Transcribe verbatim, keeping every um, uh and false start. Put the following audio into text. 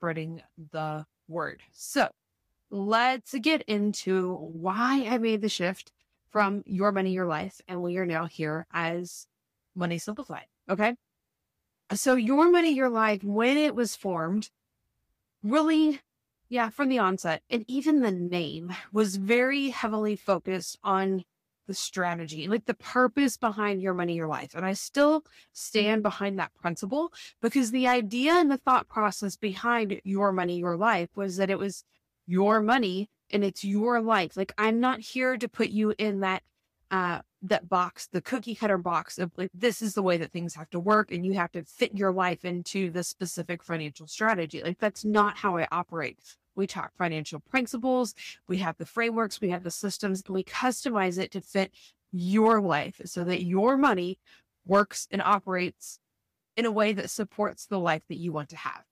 spreading the word. So let's get into why I made the shift from Your Money, Your Life, and we are now here as Money Simplified. Okay. So Your Money, Your Life, when it was formed, really, yeah, from the onset, and even the name was very heavily focused on the strategy, like the purpose behind Your Money, Your Life. And I still stand behind that principle, because the idea and the thought process behind Your Money, Your Life was that it was your money and it's your life. Like, I'm not here to put you in that, uh, that box, the cookie cutter box of like, this is the way that things have to work and you have to fit your life into the specific financial strategy. Like, that's not how I operate. We talk financial principles, we have the frameworks, we have the systems, and we customize it to fit your life so that your money works and operates in a way that supports the life that you want to have.